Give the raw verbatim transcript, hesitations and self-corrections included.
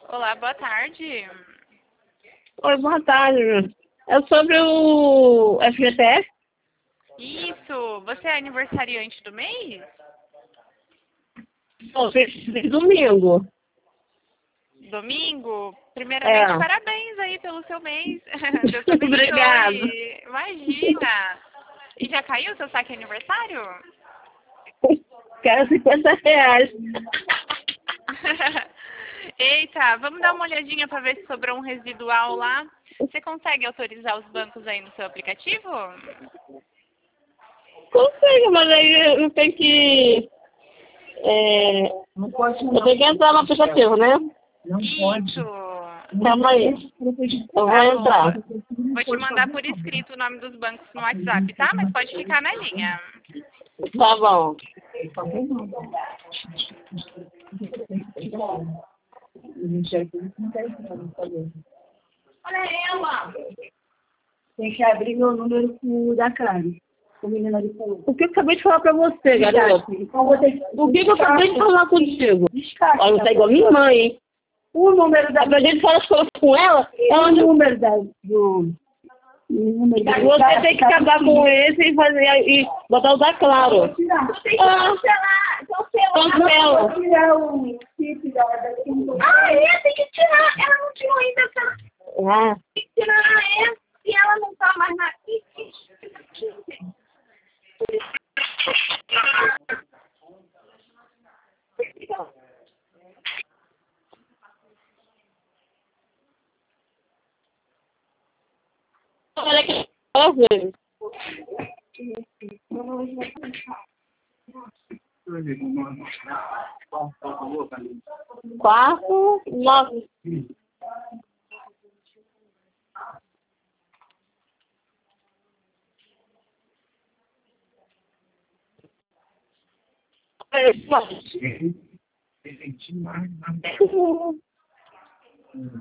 Olá, boa tarde. Oi, boa tarde. É sobre o F G T S? Isso, você é aniversariante do mês? Bom, fez domingo. Domingo? Primeiramente, É. parabéns aí pelo seu mês. Deus te abençoe. Obrigada. Imagina. E já caiu o seu saque aniversário? Quero cinquenta reais. Eita, vamos dar uma olhadinha para ver se sobrou um residual lá. Você consegue autorizar os bancos aí no seu aplicativo? Consigo, mas aí eu tenho que... É, eu tenho que entrar no aplicativo, né? Isso. Calma aí. Eu vou entrar. Vou te mandar por escrito o nome dos bancos no WhatsApp, tá? Mas pode ficar na linha. Tá bom. Olha ela! Tem que abrir meu número com o da Karen. O menino ali falou. O que eu acabei de falar pra você, garoto? Então vou ter que... O que, que eu acabei de falar contigo? Descarte. Olha, tá igual minha mãe, hein? O número da... A gente fala as coisas com ela, ela O não... número da... Do... O número da... Você tem que acabar com esse e fazer e botar o da Claro. Tem que Ah, cancelar. Cancela. cancela. Vou tirar o chip da... Ah, é? Tem que tirar. Ela não tirou ainda. Ah, Tem que tirar. Ah, é? E ela não tá mais na... olha aqui. Olha, quatro, nove. É,